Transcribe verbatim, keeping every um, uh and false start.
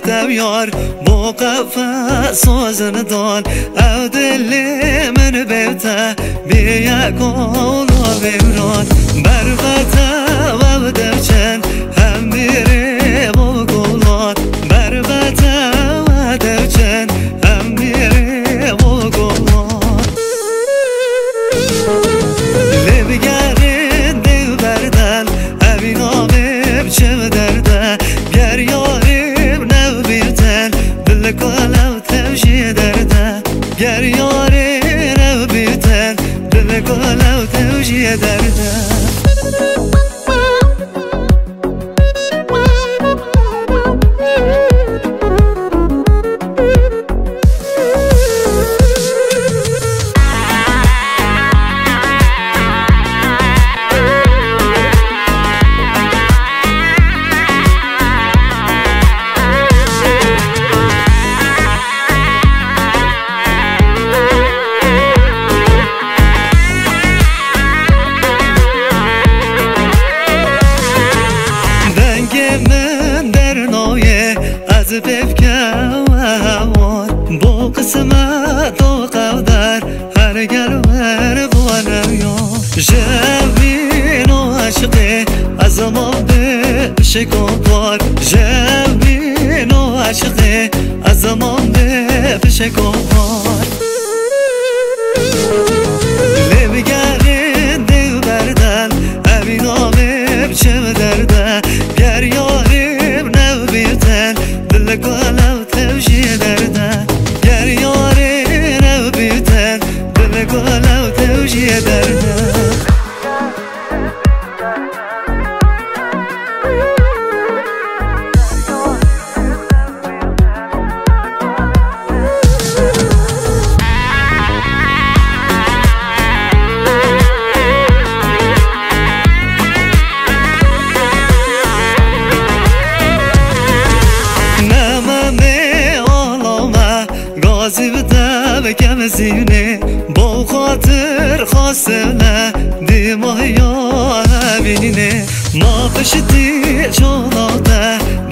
گرفتم یار با قفا سازن دان او دل من بیتا بیا کولا بیران بربتا و درچن هم میره با گلان بربتا و درچن هم میره با گلان لبگرد دل بردن اوین آمیم چه درده گر یاریم نو بیرتن دل کلو توشی درده گر یاریم نو بیرتن دل کلو توشی درده از بفکم و هوان با قسمت و قدر هر گلوهر بانم یا جوین و عشقه از ما به شکوبار جوین و عشقه از ما به شکوبار لبگرد دل بردن همین آمیم چه درده گر یاریم نو بیرتن دل کلو توشی درده گر یاری نو بیرتن دل کلو توشی درده غازی بده بکم زینه با خاطر خواستنه دیماه یا همینه ما پشتی چوناته